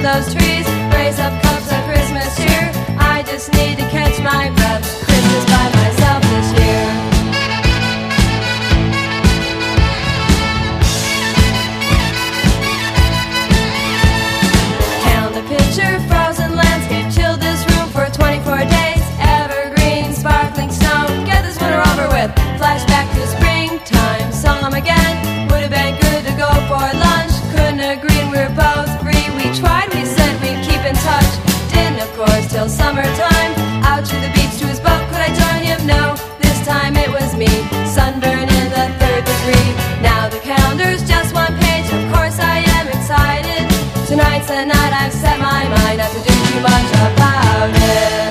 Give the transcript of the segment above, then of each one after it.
those trees, raise up cups of Christmas cheer. I just need to catch my breath. Christmas by myself this year. Count the picture, frozen landscape, chilled this room for 24 days. Evergreen, sparkling snow, get this winter over with. Flashback to springtime, saw him again. Would have been good to go for lunch. Couldn't agree and we were both free. We tried, we said we'd keep in touch. Didn't, of course, till summertime. Out to the beach to his boat, could I join him? No, this time it was me. Sunburn in the 3rd degree. Now the calendar's just one page. Of course I am excited. Tonight's the night I've set my mind not to do too much about it.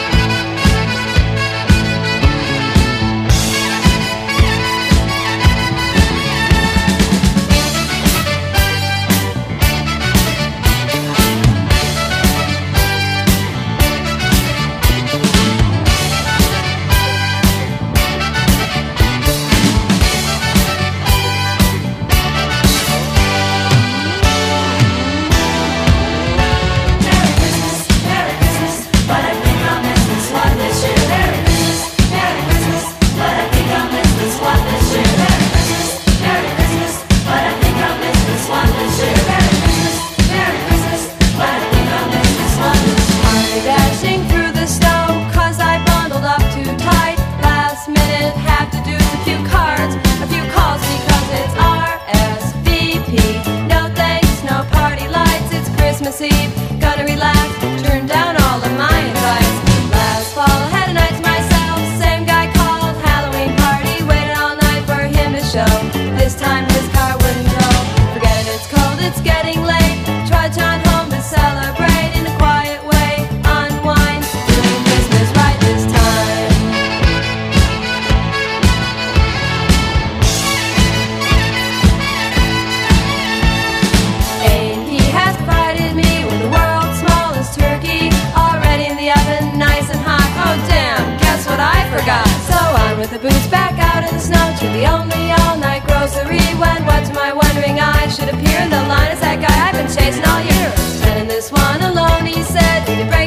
Gonna relax, turn down all of my invites. Last fall, had a night to myself. Same guy called, Halloween party. Waited all night for him to show. This time his car wouldn't go. Forget it, it's cold, it's getting late. Trudge on home to celebrate in a quiet way. Unwind, doing Christmas right this time. A&P has provided me with the world's smallest turkey, already in the oven, nice and hot. Oh damn, guess what I forgot? So on with the boots, back out in the snow to the only all-night grocery. When what to my wondering eyes should appear in the line is that guy I've been chasing all year. Spending this one alone, he said,